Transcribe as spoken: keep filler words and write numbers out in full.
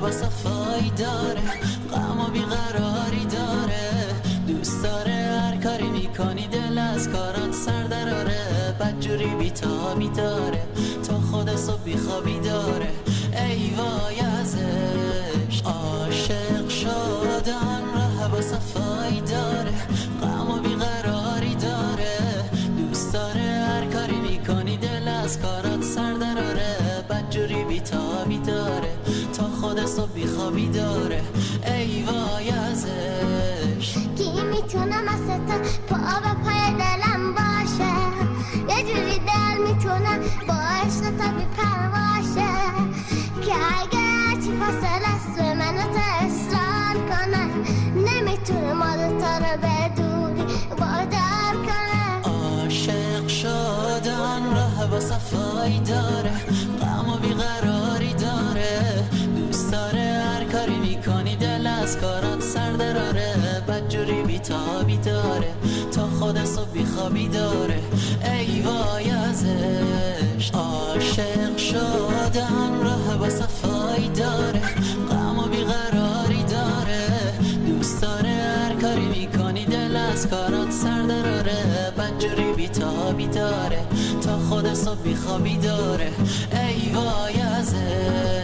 با صفایی داره، غم و بیقراری داره، دوست داره هر کاری میکنی دل از کارات سر دراره، بدجوری بیتابی داره تا خود صبح بیخوابی داره. ای وای ازش عاشق شدن ره با صفایی داره، غم و بیقراری داره، دوست داره هر کاری میکنی دل از کارات سر دراره، بدجوری بیتابی داره تا خود صبح بیخوابی داره. ای وای ازش کی میتونه مثل تو پا به پای دلم باشه، یه جوری دل میتونه با عشق تا بی پرواشه، که اگه چی فاصله است به من تو اصرار کنه، نمیتونه ما دوتا رو به دوری وادار کنه. عاشق شدن راه با صفایی داره، غم و بیقراری داره، دوست داره هر کاری میکنی دل از کارات سر دراره، بدجوری بیتابی داره تا خود صبح بیخوابی داره. ای وای ازش عاشق شدن راه با صفایی داره، غم و بیقراری داره، دوست داره هر کاری میکنی دل از کارات سر دراره، بدجوری بیتابی داره تا خود صبح بیخوابی داره. ای وای ازش